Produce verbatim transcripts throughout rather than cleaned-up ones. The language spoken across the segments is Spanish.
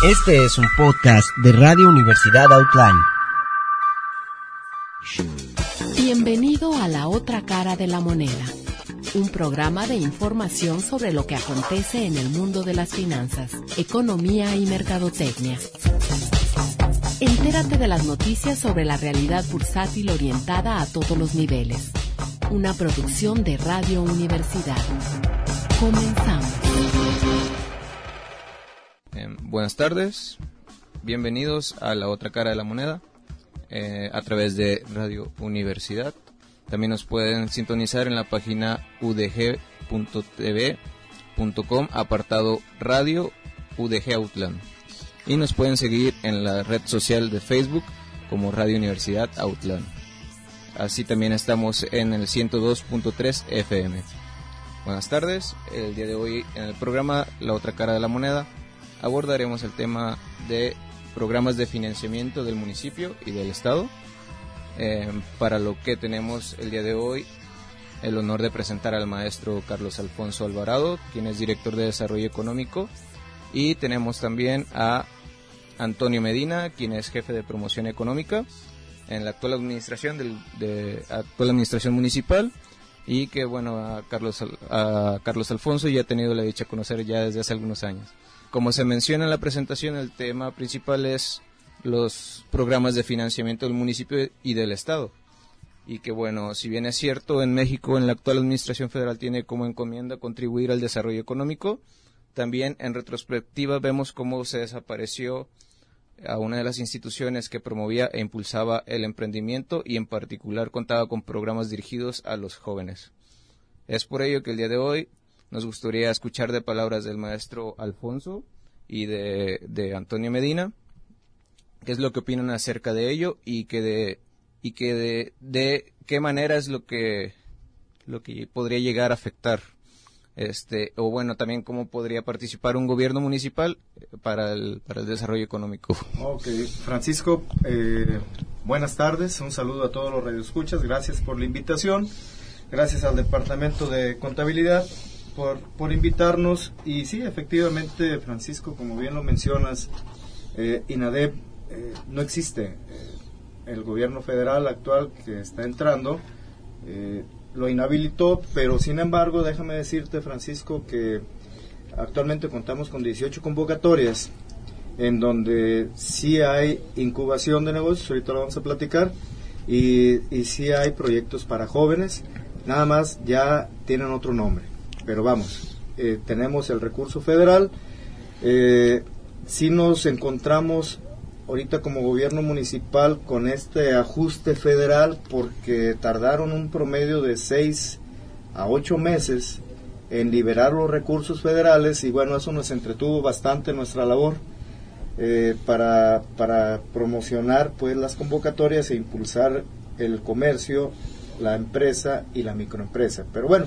Este es un podcast de Radio Universidad Outline. Bienvenido a La Otra Cara de la Moneda, un programa de información sobre lo que acontece en el mundo de las finanzas, economía y mercadotecnia. Entérate de las noticias sobre la realidad bursátil orientada a todos los niveles. Una producción de Radio Universidad. Comenzamos. Eh, buenas tardes, bienvenidos a La Otra Cara de la Moneda eh, a través de Radio Universidad. También nos pueden sintonizar en la página u d g punto t v punto com, apartado Radio U D G Outland. Y nos pueden seguir en la red social de Facebook como Radio Universidad Outland. Así también estamos en el ciento dos punto tres F M. Buenas tardes, el día de hoy en el programa La Otra Cara de la Moneda abordaremos el tema de programas de financiamiento del municipio y del estado, eh, para lo que tenemos el día de hoy el honor de presentar al maestro Carlos Alfonso Alvarado, quien es director de Desarrollo Económico, y tenemos también a Antonio Medina, quien es jefe de Promoción Económica en la actual administración del, de actual administración municipal, y que bueno, a Carlos a Carlos Alfonso ya he tenido la dicha de conocer ya desde hace algunos años. Como se menciona en la presentación, el tema principal es los programas de financiamiento del municipio y del estado. Y que bueno, si bien es cierto, en México en la actual administración federal tiene como encomienda contribuir al desarrollo económico, también en retrospectiva vemos cómo se desapareció a una de las instituciones que promovía e impulsaba el emprendimiento y en particular contaba con programas dirigidos a los jóvenes. Es por ello que el día de hoy nos gustaría escuchar de palabras del maestro Alfonso y de, de Antonio Medina qué es lo que opinan acerca de ello y que de y que de, de qué manera es lo que lo que podría llegar a afectar este o bueno también cómo podría participar un gobierno municipal para el para el desarrollo económico. Ok, Francisco, eh, buenas tardes, un saludo a todos los radioescuchas, gracias por la invitación, gracias al Departamento de Contabilidad por, por invitarnos. Y sí, efectivamente, Francisco, como bien lo mencionas, eh, INADEP eh, no existe. Eh, el gobierno federal actual que está entrando eh, lo inhabilitó, pero sin embargo, déjame decirte, Francisco, que actualmente contamos con dieciocho convocatorias en donde sí hay incubación de negocios, ahorita lo vamos a platicar, y, y sí hay proyectos para jóvenes, nada más ya tienen otro nombre. Pero vamos, eh, tenemos el recurso federal, eh, si nos encontramos ahorita como gobierno municipal con este ajuste federal porque tardaron un promedio de seis a ocho meses en liberar los recursos federales y bueno, eso nos entretuvo bastante nuestra labor eh, para, para promocionar pues las convocatorias e impulsar el comercio, la empresa y la microempresa. Pero bueno,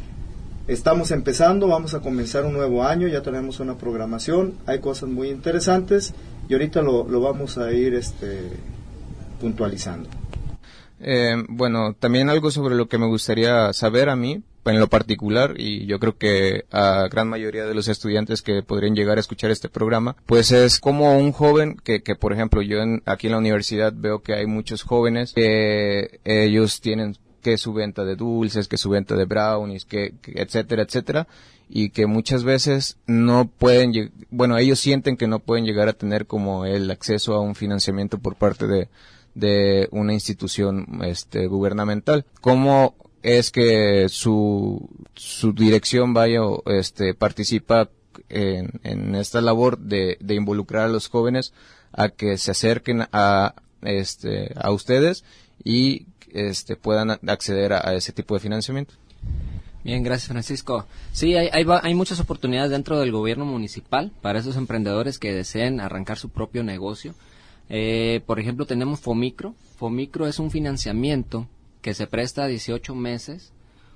estamos empezando, vamos a comenzar un nuevo año, ya tenemos una programación, hay cosas muy interesantes y ahorita lo, lo vamos a ir este, puntualizando. Eh, bueno, también algo sobre lo que me gustaría saber a mí, en lo particular, y yo creo que a gran mayoría de los estudiantes que podrían llegar a escuchar este programa, pues es como un joven que, que por ejemplo, yo en, aquí en la universidad veo que hay muchos jóvenes que ellos tienen que su venta de dulces, que su venta de brownies, que, que etcétera, etcétera, y que muchas veces no pueden, bueno, ellos sienten que no pueden llegar a tener como el acceso a un financiamiento por parte de, de una institución este, gubernamental. ¿Cómo es que su, su dirección vaya, este, participa en, en esta labor de, de involucrar a los jóvenes a que se acerquen a, este, a ustedes y este puedan acceder a, a ese tipo de financiamiento? Bien, gracias, Francisco. Sí, hay, hay, hay muchas oportunidades dentro del gobierno municipal para esos emprendedores que deseen arrancar su propio negocio. Eh, por ejemplo, tenemos Fomicro. Fomicro es un financiamiento que se presta a dieciocho meses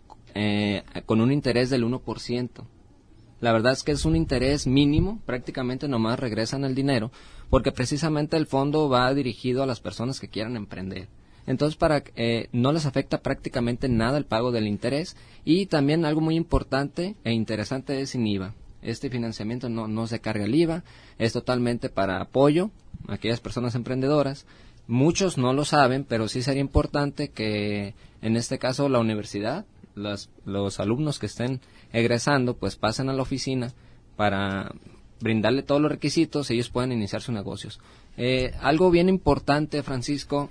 eh, con un interés del uno por ciento. La verdad es que es un interés mínimo, prácticamente nomás regresan el dinero, porque precisamente el fondo va dirigido a las personas que quieran emprender. Entonces, para eh, no les afecta prácticamente nada el pago del interés, y también algo muy importante e interesante es sin I V A. Este financiamiento no, no se carga el I V A, es totalmente para apoyo a aquellas personas emprendedoras. Muchos no lo saben, pero sí sería importante que en este caso la universidad, los, los alumnos que estén egresando, pues pasen a la oficina para brindarle todos los requisitos y ellos puedan iniciar sus negocios. Eh, algo bien importante, Francisco,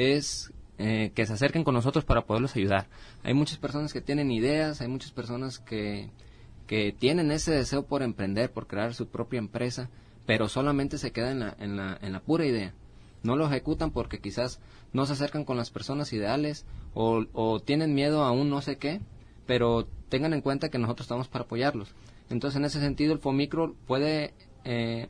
es eh, que se acerquen con nosotros para poderlos ayudar. Hay muchas personas que tienen ideas, hay muchas personas que, que tienen ese deseo por emprender, por crear su propia empresa, pero solamente se quedan en la, en la, en la pura idea. No lo ejecutan porque quizás no se acercan con las personas ideales o, o tienen miedo a un no sé qué, pero tengan en cuenta que nosotros estamos para apoyarlos. Entonces, en ese sentido, el FOMICRO puede eh,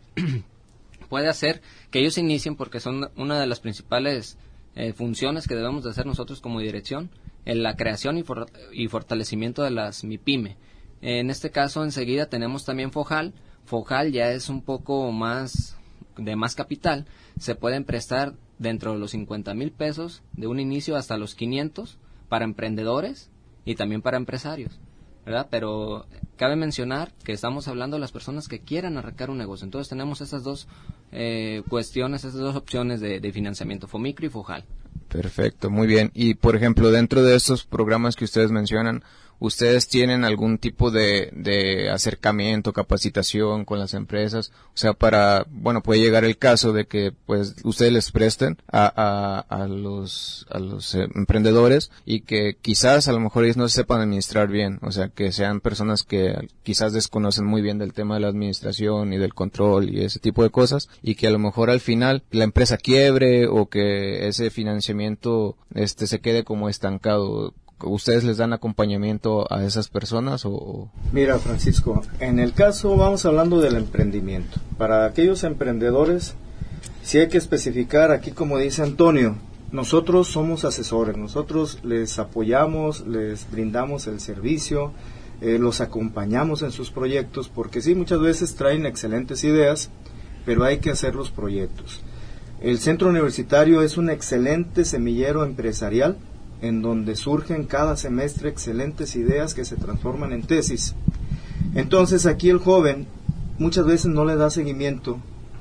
puede hacer que ellos inicien, porque son una de las principales eh, funciones que debemos de hacer nosotros como dirección, en la creación y, for y fortalecimiento de las MIPYME. En este caso, enseguida tenemos también FOJAL. FOJAL ya es un poco más de más capital. Se pueden prestar dentro de los cincuenta mil pesos de un inicio hasta los quinientos para emprendedores y también para empresarios, ¿verdad? Pero cabe mencionar que estamos hablando de las personas que quieran arrancar un negocio. Entonces tenemos esas dos eh, cuestiones, esas dos opciones de, de financiamiento, FOMICRO y FOJAL. Perfecto, muy bien. Y por ejemplo, dentro de estos programas que ustedes mencionan, ¿ustedes tienen algún tipo de, de acercamiento, capacitación con las empresas? O sea, para, bueno, puede llegar el caso de que, pues, ustedes les presten a, a, a los, a los eh, emprendedores y que quizás a lo mejor ellos no se sepan administrar bien. O sea, que sean personas que quizás desconocen muy bien del tema de la administración y del control y ese tipo de cosas, y que a lo mejor al final la empresa quiebre o que ese financiamiento, este, se quede como estancado. ¿Ustedes les dan acompañamiento a esas personas o...? Mira, Francisco, en el caso vamos hablando del emprendimiento. Para aquellos emprendedores, sí hay que especificar aquí, como dice Antonio, nosotros somos asesores, nosotros les apoyamos, les brindamos el servicio, eh, los acompañamos en sus proyectos, porque sí, muchas veces traen excelentes ideas, pero hay que hacer los proyectos. El centro universitario es un excelente semillero empresarial, en donde surgen cada semestre excelentes ideas que se transforman en tesis. Entonces aquí el joven muchas veces no le da seguimiento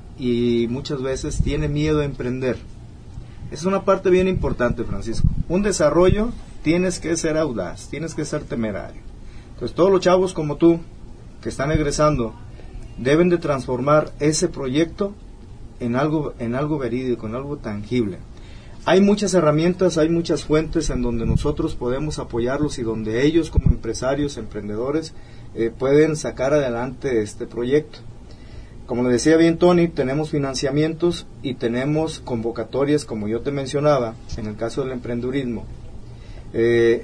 y muchas veces tiene miedo a emprender. Es una parte bien importante, Francisco. Un desarrollo, tienes que ser audaz, tienes que ser temerario. Entonces todos los chavos como tú, que están egresando, deben de transformar ese proyecto en algo, en algo verídico, en algo tangible. Hay muchas herramientas, hay muchas fuentes en donde nosotros podemos apoyarlos y donde ellos como empresarios, emprendedores, eh, pueden sacar adelante este proyecto. Como le decía bien Tony, tenemos financiamientos y tenemos convocatorias, como yo te mencionaba, en el caso del emprendedurismo. Eh,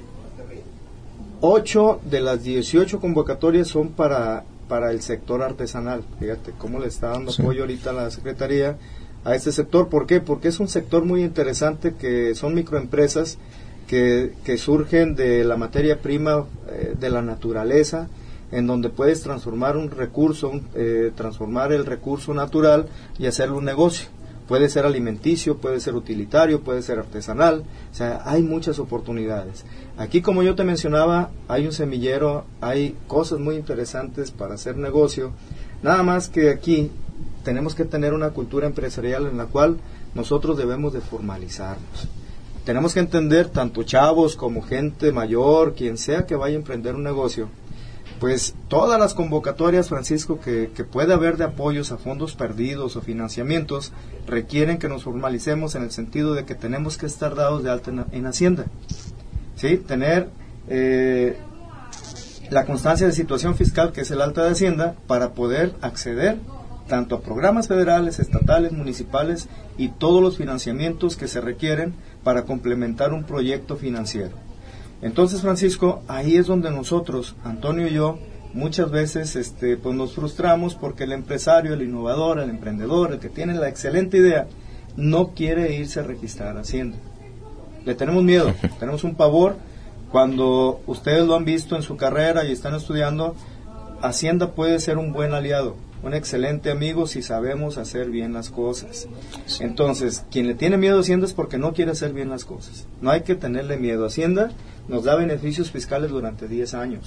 ocho de las dieciocho convocatorias son para, para el sector artesanal. Fíjate cómo le está dando sí. apoyo ahorita a la Secretaría a este sector. ¿Por qué? Porque es un sector muy interesante, que son microempresas que, que surgen de la materia prima eh, de la naturaleza, en donde puedes transformar un recurso, un, eh, transformar el recurso natural y hacerlo un negocio. Puede ser alimenticio, puede ser utilitario, puede ser artesanal, o sea, hay muchas oportunidades. Aquí, como yo te mencionaba, hay un semillero, hay cosas muy interesantes para hacer negocio, nada más que aquí tenemos que tener una cultura empresarial en la cual nosotros debemos de formalizarnos. Tenemos que entender, tanto chavos como gente mayor, quien sea que vaya a emprender un negocio, pues todas las convocatorias, Francisco, que, que puede haber de apoyos a fondos perdidos o financiamientos, requieren que nos formalicemos en el sentido de que tenemos que estar dados de alta en, en Hacienda. ¿Sí? Tener eh, la constancia de situación fiscal, que es el alta de Hacienda, para poder acceder tanto a programas federales, estatales, municipales y todos los financiamientos que se requieren para complementar un proyecto financiero. Entonces, Francisco, ahí es donde nosotros, Antonio y yo, muchas veces este, pues nos frustramos porque el empresario, el innovador, el emprendedor, el que tiene la excelente idea, no quiere irse a registrar a Hacienda. Le tenemos miedo, tenemos un pavor. Cuando ustedes lo han visto en su carrera y están estudiando, Hacienda puede ser un buen aliado, un excelente amigo si sabemos hacer bien las cosas. Entonces, quien le tiene miedo a Hacienda es porque no quiere hacer bien las cosas. No hay que tenerle miedo. Hacienda nos da beneficios fiscales durante diez años.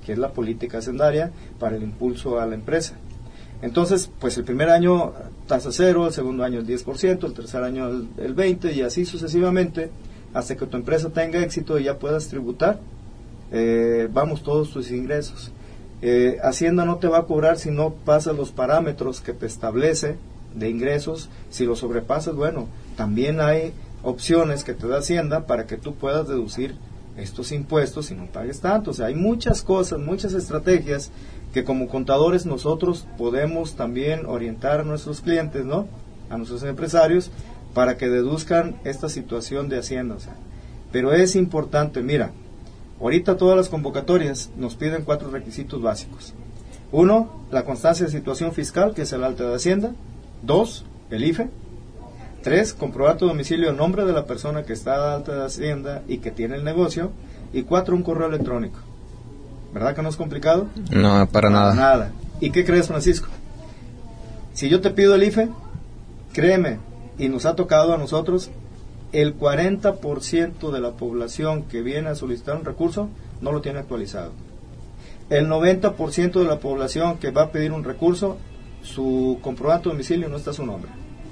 que es la política hacendaria para el impulso a la empresa. Entonces, pues el primer año tasa cero, el segundo año el diez por ciento, el tercer año el, el veinte por ciento y así sucesivamente hasta que tu empresa tenga éxito y ya puedas tributar, eh, vamos, todos tus ingresos. Eh, Hacienda no te va a cobrar si no pasas los parámetros que te establece de ingresos. Si lo sobrepasas, bueno, también hay opciones que te da Hacienda para que tú puedas deducir estos impuestos y no pagues tanto. O sea, hay muchas cosas, muchas estrategias que como contadores nosotros podemos también orientar a nuestros clientes, ¿no?, a nuestros empresarios, para que deduzcan esta situación de Hacienda. O sea, pero es importante, mira, ahorita todas las convocatorias nos piden cuatro requisitos básicos. Uno, la constancia de situación fiscal, que es el alta de Hacienda. Dos, el I F E. Tres, comprobar tu domicilio en nombre de la persona que está alta de Hacienda y que tiene el negocio. Y cuatro, un correo electrónico. ¿Verdad que no es complicado? No, para nada. Nada. ¿Y qué crees, Francisco? Si yo te pido el I F E, créeme, y nos ha tocado a nosotros, el cuarenta por ciento de la población que viene a solicitar un recurso no lo tiene actualizado. El noventa por ciento de la población que va a pedir un recurso, su comprobante de domicilio no está a su nombre.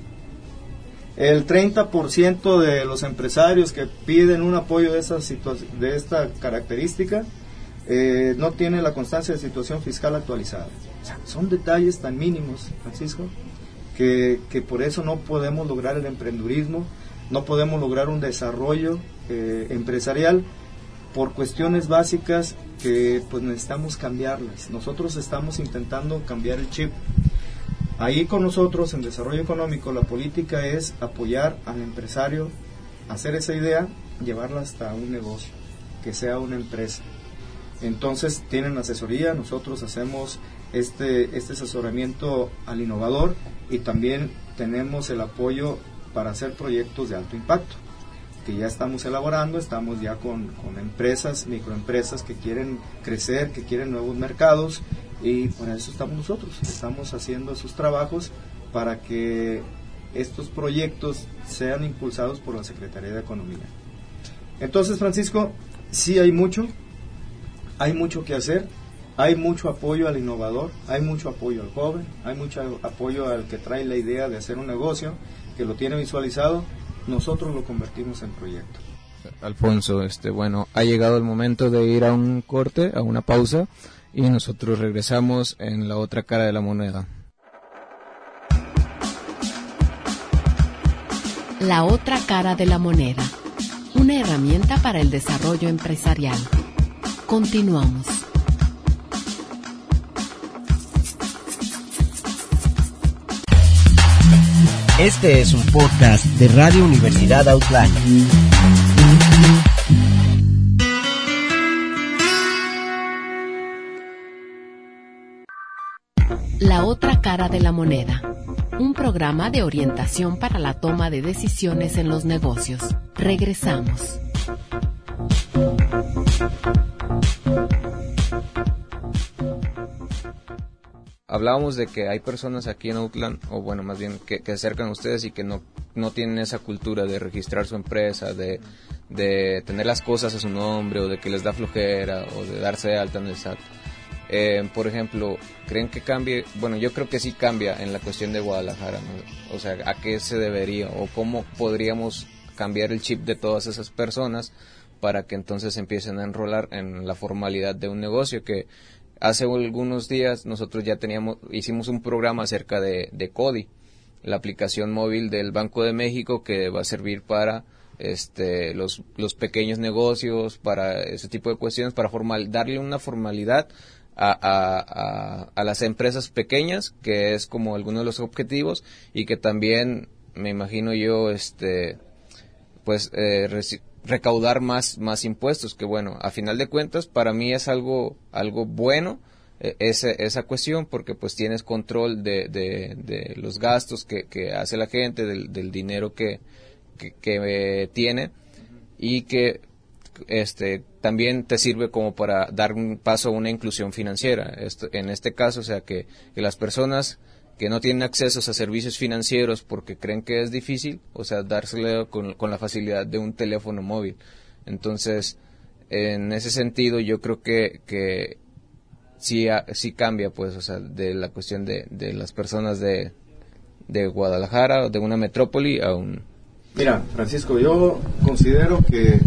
El treinta por ciento de los empresarios que piden un apoyo de, esa situa- de esta característica eh, no tiene la constancia de situación fiscal actualizada. O sea, son detalles tan mínimos, Francisco, que, que por eso no podemos lograr el emprendurismo, no podemos lograr un desarrollo eh, empresarial por cuestiones básicas que pues necesitamos cambiarlas. Nosotros estamos intentando cambiar el chip. Ahí con nosotros en Desarrollo Económico la política es apoyar al empresario, hacer esa idea, llevarla hasta un negocio, que sea una empresa. Entonces tienen asesoría, nosotros hacemos este, este asesoramiento al innovador y también tenemos el apoyo para hacer proyectos de alto impacto, que ya estamos elaborando, estamos ya con, con empresas, microempresas que quieren crecer, que quieren nuevos mercados, y por eso estamos nosotros, estamos haciendo esos trabajos para que estos proyectos sean impulsados por la Secretaría de Economía. Entonces, Francisco, sí hay mucho, hay mucho que hacer, hay mucho apoyo al innovador, hay mucho apoyo al joven, hay mucho apoyo al que trae la idea de hacer un negocio, que lo tiene visualizado, nosotros lo convertimos en proyecto. Alfonso, este, bueno, ha llegado el momento de ir a un corte, a una pausa, y nosotros regresamos en la otra cara de la moneda. La otra cara de la moneda, una herramienta para el desarrollo empresarial. Continuamos. Este es un podcast de Radio Universidad Outline. La otra cara de la moneda, un programa de orientación para la toma de decisiones en los negocios. Regresamos. Hablábamos de que hay personas aquí en Outland, o bueno, más bien que, que se acercan a ustedes y que no, no tienen esa cultura de registrar su empresa, de, de tener las cosas a su nombre, o de que les da flojera, o de darse de alta en el S A T. Eh, por ejemplo, ¿creen que cambie? Bueno, yo creo que sí cambia en la cuestión de Guadalajara, ¿no? O sea, ¿a qué se debería o cómo podríamos cambiar el chip de todas esas personas para que entonces empiecen a enrolar en la formalidad de un negocio? Que hace algunos días nosotros ya teníamos, hicimos un programa acerca de, de CODI, la aplicación móvil del Banco de México, que va a servir para este los los pequeños negocios, para ese tipo de cuestiones, para formal, darle una formalidad A, a, a, a las empresas pequeñas, que es como alguno de los objetivos, y que también me imagino yo este pues eh, reci- recaudar más más impuestos, que bueno, a final de cuentas para mí es algo algo bueno eh, esa esa cuestión, porque pues tienes control de de, de los gastos que, que hace la gente, del, del dinero que que, que eh, tiene, y que este también te sirve como para dar un paso a una inclusión financiera. Esto, en este caso, o sea, que, que las personas que no tienen acceso a servicios financieros porque creen que es difícil, o sea, dárselo con, con la facilidad de un teléfono móvil. Entonces, en ese sentido, yo creo que, que sí, a, sí cambia, pues, o sea, de la cuestión de, de las personas de, de Guadalajara o de una metrópoli a un... Mira, Francisco, yo considero que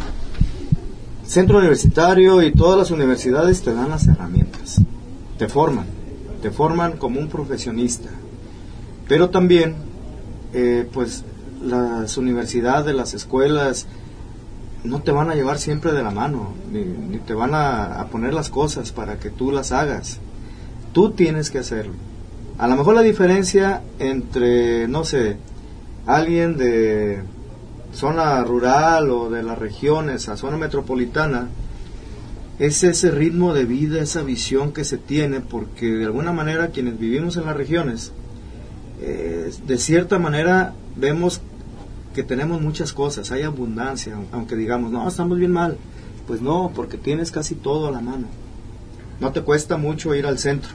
centro universitario y todas las universidades te dan las herramientas, te forman, te forman como un profesionista, pero también, eh, pues, las universidades, las escuelas, no te van a llevar siempre de la mano, ni, ni te van a, a poner las cosas para que tú las hagas. Tú tienes que hacerlo. A lo mejor la diferencia entre, no sé, alguien de zona rural o de las regiones a zona metropolitana es ese ritmo de vida, esa visión que se tiene, porque de alguna manera quienes vivimos en las regiones, eh, de cierta manera vemos que tenemos muchas cosas, hay abundancia, aunque digamos, no, estamos bien mal. Pues no, porque tienes casi todo a la mano. No te cuesta mucho ir al centro.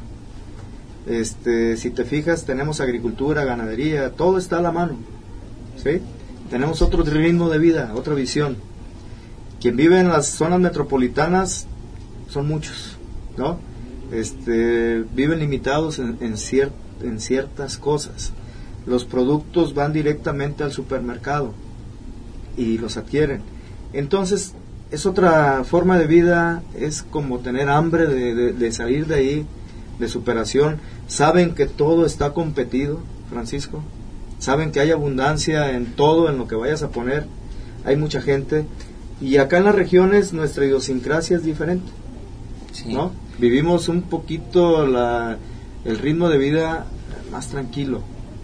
Este, si te fijas, tenemos agricultura, ganadería, todo está a la mano, ¿sí? Tenemos otro ritmo de vida, otra visión. Quien vive en las zonas metropolitanas son muchos, ¿no? Este, viven limitados en, en, cier, en ciertas cosas. Los productos van directamente al supermercado y los adquieren. Entonces, es otra forma de vida, es como tener hambre de, de, de salir de ahí, de superación. Saben que todo está competido, Francisco. Saben que hay abundancia en todo, en lo que vayas a poner. Hay mucha gente. Y acá en las regiones nuestra idiosincrasia es diferente, sí, ¿no? Vivimos un poquito la, el ritmo de vida más tranquilo.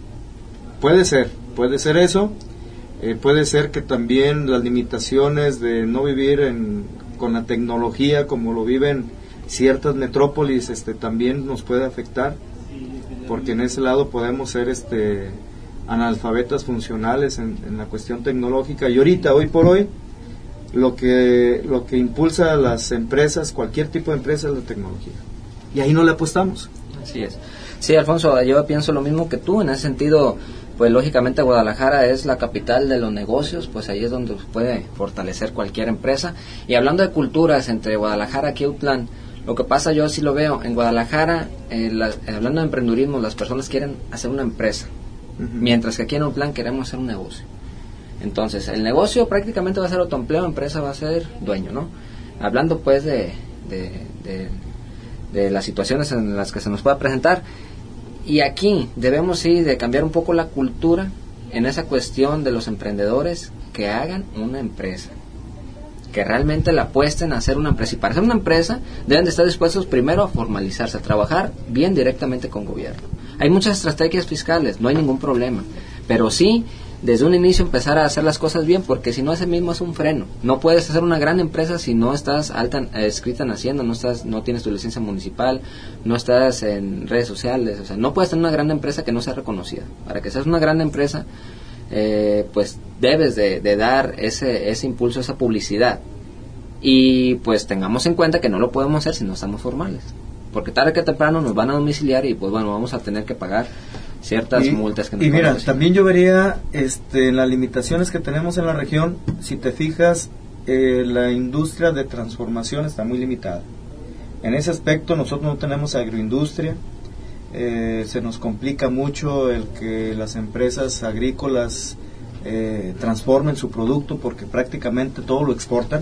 Puede ser, puede ser eso, eh, puede ser que también las limitaciones de no vivir en, con la tecnología como lo viven ciertas metrópolis, este, también nos puede afectar, porque en ese lado podemos ser este, analfabetas funcionales en, en la cuestión tecnológica, y ahorita, hoy por hoy, lo que, lo que impulsa a las empresas, cualquier tipo de empresa, es la tecnología, y ahí no le apostamos. Así es. Sí, Alfonso, yo pienso lo mismo que tú, en ese sentido. Pues lógicamente Guadalajara es la capital de los negocios, pues ahí es donde se puede fortalecer cualquier empresa. Y hablando de culturas entre Guadalajara y Autlán, lo que pasa, yo así lo veo, en Guadalajara, eh, la, eh, hablando de emprendurismo, las personas quieren hacer una empresa, uh-huh, mientras que aquí en Autlán queremos hacer un negocio. Entonces, el negocio prácticamente va a ser autoempleo, empresa va a ser dueño, ¿no? Hablando pues de, de, de, de las situaciones en las que se nos pueda presentar. Y aquí debemos sí de cambiar un poco la cultura en esa cuestión de los emprendedores que hagan una empresa, que realmente la apuesten a hacer una empresa. Y para hacer una empresa deben de estar dispuestos primero a formalizarse, a trabajar bien directamente con gobierno. Hay muchas estrategias fiscales, no hay ningún problema, pero sí desde un inicio empezar a hacer las cosas bien, porque si no, ese mismo es un freno. No puedes hacer una gran empresa si no estás alta, eh, escrita en Hacienda, no estás, no tienes tu licencia municipal, no estás en redes sociales. O sea, no puedes tener una gran empresa que no sea reconocida. Para que seas una gran empresa, eh, pues debes de, de dar ese, ese impulso, esa publicidad. Y pues tengamos en cuenta que no lo podemos hacer si no estamos formales, porque tarde que temprano nos van a domiciliar y pues bueno, vamos a tener que pagar ciertas y, multas que nos y mira, decir. También yo vería este, las limitaciones que tenemos en la región. Si te fijas, eh, la industria de transformación está muy limitada. En ese aspecto nosotros no tenemos agroindustria, eh, se nos complica mucho el que las empresas agrícolas eh, transformen su producto, porque prácticamente todo lo exportan,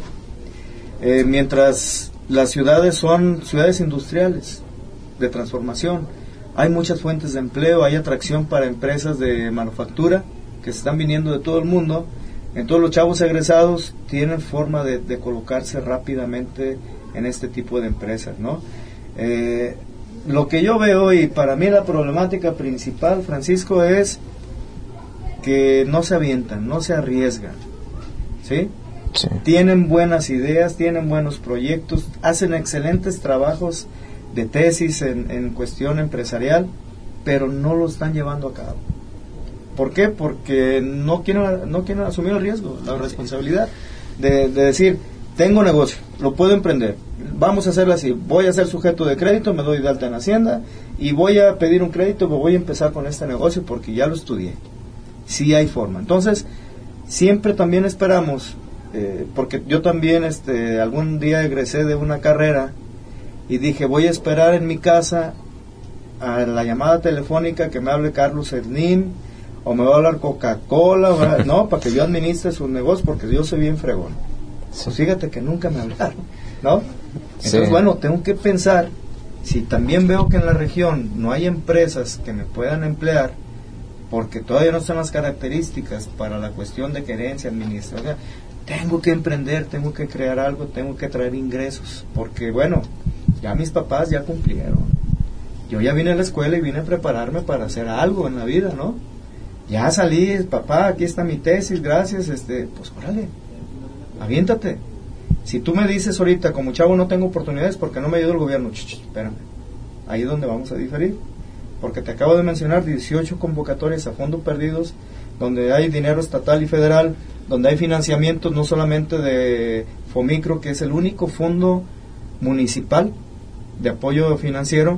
eh, mientras las ciudades son ciudades industriales de transformación. Hay muchas fuentes de empleo, hay atracción para empresas de manufactura que se están viniendo de todo el mundo. Entonces los chavos egresados tienen forma de, de colocarse rápidamente en este tipo de empresas, ¿no? Eh, lo que yo veo, y para mí la problemática principal, Francisco, es que no se avientan, no se arriesgan, ¿sí? Sí. Tienen buenas ideas, tienen buenos proyectos, hacen excelentes trabajos de tesis en, en cuestión empresarial, pero no lo están llevando a cabo. ¿Por qué? Porque no quieren, no quieren asumir el riesgo, la responsabilidad de, de decir, tengo negocio, lo puedo emprender, vamos a hacerlo así, voy a ser sujeto de crédito, me doy de alta en Hacienda y voy a pedir un crédito, me voy a empezar con este negocio porque ya lo estudié. Sí hay forma. Entonces, siempre también esperamos, eh, porque yo también este, algún día egresé de una carrera y dije, voy a esperar en mi casa a la llamada telefónica que me hable Carlos Slim, o me va a hablar Coca-Cola, no, para que yo administre sus negocios, porque yo soy bien fregón. Sí. Pues fíjate que nunca me hablaron, ¿no? Entonces, sí. bueno, tengo que pensar, si también veo que en la región no hay empresas que me puedan emplear, porque todavía no están las características para la cuestión de gerencia, administración, tengo que emprender, tengo que crear algo, tengo que traer ingresos, porque bueno, ya mis papás ya cumplieron. Yo ya vine a la escuela y vine a prepararme para hacer algo en la vida, ¿no? Ya salí, papá, aquí está mi tesis, gracias, este, pues órale, aviéntate. Si tú me dices ahorita, como chavo no tengo oportunidades porque no me ayuda el gobierno, ch, ch, espérame, ahí es donde vamos a diferir, porque te acabo de mencionar dieciocho convocatorias a fondos perdidos, donde hay dinero estatal y federal, donde hay financiamientos no solamente de Fomicro, que es el único fondo municipal de apoyo financiero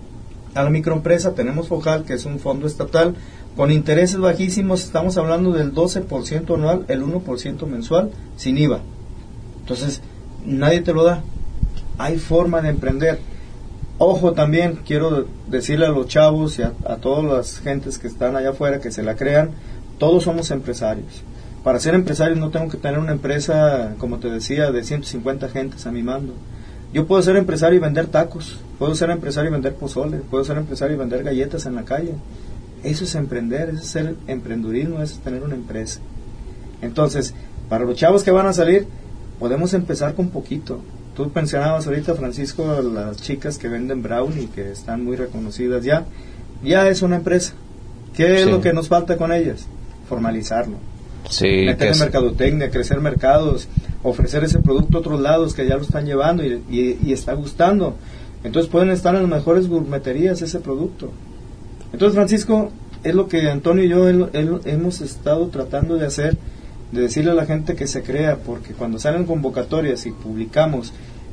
a la microempresa, tenemos FOJAL, que es un fondo estatal, con intereses bajísimos, estamos hablando del doce por ciento anual, el uno por ciento mensual, sin I V A. Entonces, nadie te lo da. Hay forma de emprender. Ojo, también quiero decirle a los chavos y a, a todas las gentes que están allá afuera, que se la crean, todos somos empresarios. Para ser empresario no tengo que tener una empresa, como te decía, de ciento cincuenta gentes a mi mando. Yo puedo ser empresario y vender tacos, puedo ser empresario y vender pozole, puedo ser empresario y vender galletas en la calle. Eso es emprender, eso es ser emprendurismo, eso es tener una empresa. Entonces, para los chavos que van a salir, podemos empezar con poquito. Tú mencionabas ahorita, Francisco, las chicas que venden brownie, que están muy reconocidas ya. Ya es una empresa. ¿Qué es sí. lo que nos falta con ellas? Formalizarlo. Sí, meter en mercadotecnia, crecer mercados, ofrecer ese producto a otros lados que ya lo están llevando y, y, y está gustando. Entonces pueden estar en las mejores gourmeterías ese producto. Entonces, Francisco, es lo que Antonio y yo él, él, hemos estado tratando de hacer, de decirle a la gente que se crea, porque cuando salen convocatorias y publicamos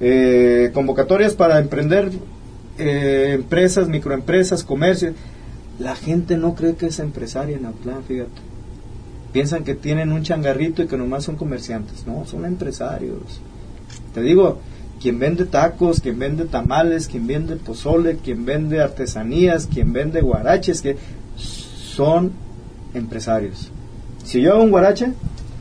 eh, convocatorias para emprender eh, empresas, microempresas, comercios, la gente no cree que es empresaria en Autlán, fíjate. Piensan que tienen un changarrito y que nomás son comerciantes. No, son empresarios. Te digo, quien vende tacos, quien vende tamales, quien vende pozole, quien vende artesanías, quien vende guaraches, que son empresarios. Si yo hago un guarache,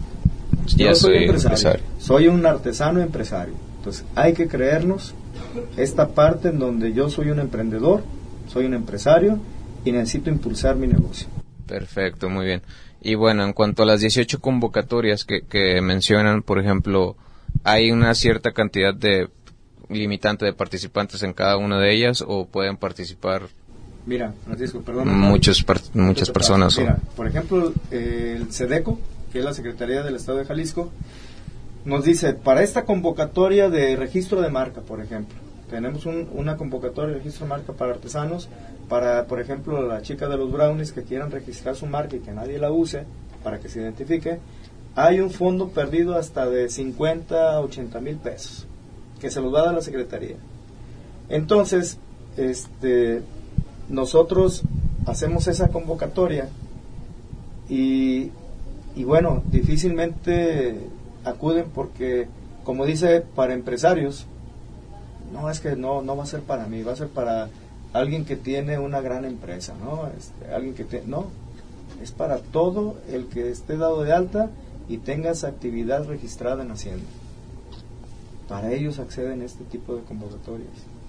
ya yo soy, soy empresario. empresario. Soy un artesano empresario. Entonces, hay que creernos esta parte en donde yo soy un emprendedor, soy un empresario y necesito impulsar mi negocio. Perfecto, muy bien. Y bueno, en cuanto a las dieciocho convocatorias que, que mencionan, por ejemplo, ¿hay una cierta cantidad de limitante de participantes en cada una de ellas o pueden participar? Mira, Francisco, perdón. Muchos par- muchas personas. Mira, por ejemplo, eh, el SEDECO, que es la Secretaría del Estado de Jalisco, nos dice, para esta convocatoria de registro de marca, por ejemplo, tenemos un, una convocatoria de registro de marca para artesanos, para, por ejemplo, la chica de los brownies que quieran registrar su marca y que nadie la use, para que se identifique, hay un fondo perdido hasta de cincuenta a ochenta mil pesos, que se los va a dar la Secretaría. Entonces, este, nosotros hacemos esa convocatoria y, y bueno, difícilmente acuden porque, como dice, para empresarios, no, es que no, no va a ser para mí, va a ser para alguien que tiene una gran empresa, ¿no? Este, alguien que te, no, es para todo el que esté dado de alta y tenga esa actividad registrada en Hacienda. Para ellos acceden a este tipo de convocatorias.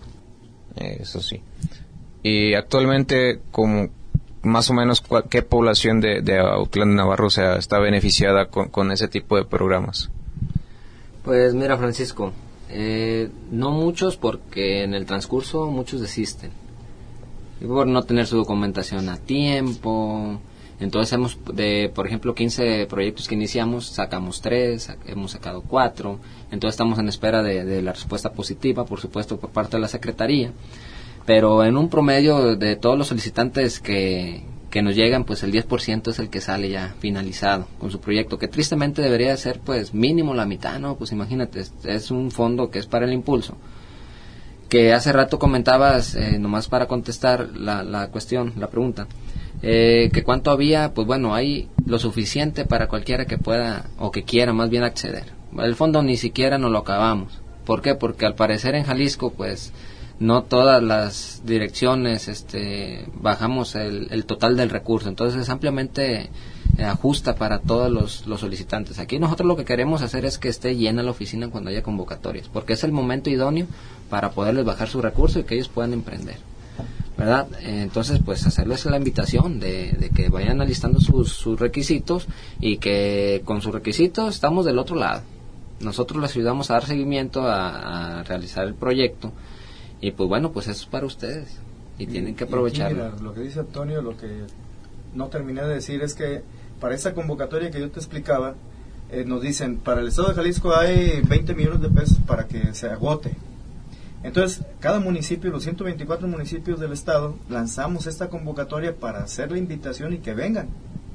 Eso sí. Y actualmente, como más o menos, ¿qué población de, de Autlán de Navarro, o sea, está beneficiada con, con ese tipo de programas? Pues mira, Francisco, eh, no muchos, porque en el transcurso muchos desisten y por no tener su documentación a tiempo. Entonces hemos, de por ejemplo, quince proyectos que iniciamos, sacamos tres, hemos sacado cuatro. Entonces estamos en espera de, de la respuesta positiva, por supuesto, por parte de la Secretaría. Pero en un promedio de todos los solicitantes que, que nos llegan, pues el diez por ciento es el que sale ya finalizado con su proyecto, que tristemente debería ser pues mínimo la mitad, ¿no? Pues imagínate, es, es un fondo que es para el impulso. Que hace rato comentabas, eh, nomás para contestar la, la cuestión, la pregunta, eh, que cuánto había, pues bueno, hay lo suficiente para cualquiera que pueda, o que quiera más bien acceder. El fondo ni siquiera nos lo acabamos. ¿Por qué? Porque al parecer en Jalisco, pues, no todas las direcciones este, bajamos el, el total del recurso, entonces es ampliamente eh, ajusta para todos los, los solicitantes. Aquí nosotros lo que queremos hacer es que esté llena la oficina cuando haya convocatorias, porque es el momento idóneo para poderles bajar su recurso y que ellos puedan emprender, ¿verdad? Entonces, pues hacerles la invitación de, de que vayan alistando sus, sus requisitos y que con sus requisitos estamos del otro lado. Nosotros les ayudamos a dar seguimiento, a, a realizar el proyecto y pues bueno, pues eso es para ustedes y, y tienen que aprovecharlo. Mira, lo que dice Antonio, lo que no terminé de decir es que para esa convocatoria que yo te explicaba, eh, nos dicen, para el Estado de Jalisco hay veinte millones de pesos para que se agote. Entonces, cada municipio, los ciento veinticuatro municipios del Estado, lanzamos esta convocatoria para hacer la invitación y que vengan,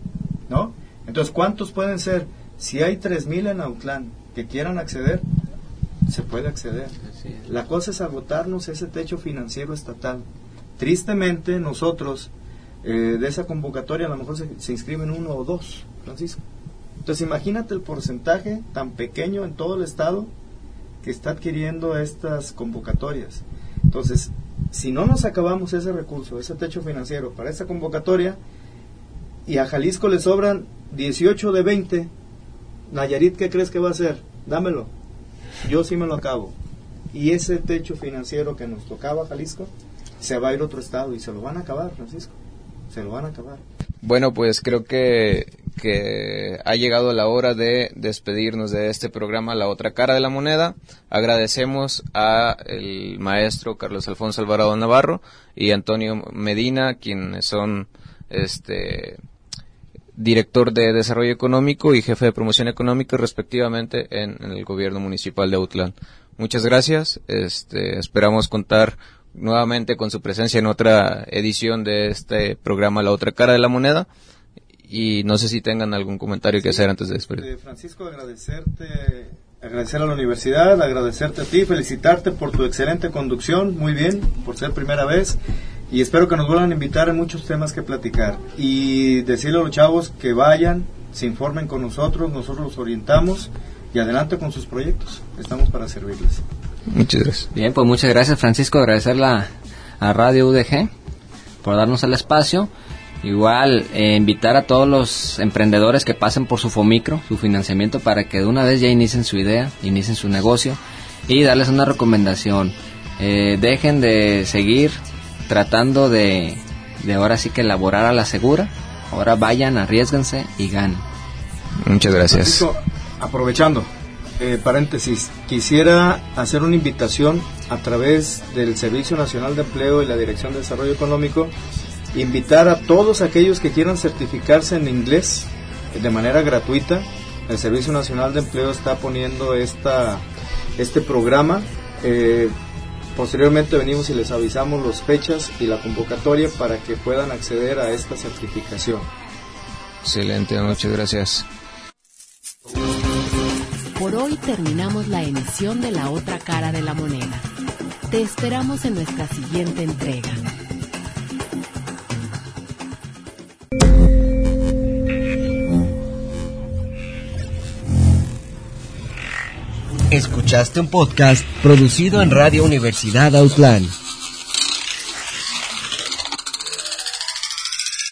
¿no? Entonces, ¿cuántos pueden ser? Si hay tres mil en Autlán que quieran acceder, se puede acceder. La cosa es agotarnos ese techo financiero estatal. Tristemente, nosotros, eh, de esa convocatoria, a lo mejor se, se inscriben uno o dos, Francisco. Entonces, imagínate el porcentaje tan pequeño en todo el Estado que está adquiriendo estas convocatorias. Entonces, si no nos acabamos ese recurso, ese techo financiero para esta convocatoria, y a Jalisco le sobran dieciocho de veinte, Nayarit, ¿qué crees que va a hacer? Dámelo. Yo sí me lo acabo. Y ese techo financiero que nos tocaba a Jalisco, se va a ir a otro estado y se lo van a acabar, Francisco. Se lo van a acabar. Bueno, pues creo que, que ha llegado la hora de despedirnos de este programa La Otra Cara de la Moneda. Agradecemos a el maestro Carlos Alfonso Alvarado Navarro y Antonio Medina, quienes son este director de Desarrollo Económico y jefe de Promoción Económica respectivamente en, en el gobierno municipal de Autlán. Muchas gracias. Este, esperamos contar nuevamente con su presencia en otra edición de este programa La Otra Cara de la Moneda, y no sé si tengan algún comentario sí, que hacer antes de despedir. Eh, Francisco, agradecerte, agradecer a la universidad, agradecerte a ti, felicitarte por tu excelente conducción, muy bien, por ser primera vez, y espero que nos vuelvan a invitar en muchos temas que platicar, y decirle a los chavos que vayan, se informen con nosotros, nosotros los orientamos, y adelante con sus proyectos, estamos para servirles. Muchas gracias. Bien, pues muchas gracias, Francisco, agradecerle a, a Radio U D G por darnos el espacio. Igual eh, invitar a todos los emprendedores que pasen por su Fomicro, su financiamiento, para que de una vez ya inicien su idea, inicien su negocio, y darles una recomendación. Eh, dejen de seguir tratando de, de ahora sí que elaborar a la segura. Ahora vayan, arriésguense y ganen. Muchas gracias. Francisco, aprovechando, Eh, paréntesis, quisiera hacer una invitación a través del Servicio Nacional de Empleo y la Dirección de Desarrollo Económico, invitar a todos aquellos que quieran certificarse en inglés de manera gratuita. El Servicio Nacional de Empleo está poniendo esta este programa. Eh, posteriormente venimos y les avisamos las fechas y la convocatoria para que puedan acceder a esta certificación. Excelente, muchas gracias. Por hoy terminamos la emisión de La Otra Cara de la Moneda. Te esperamos en nuestra siguiente entrega. Escuchaste un podcast producido en Radio Universidad Autlán.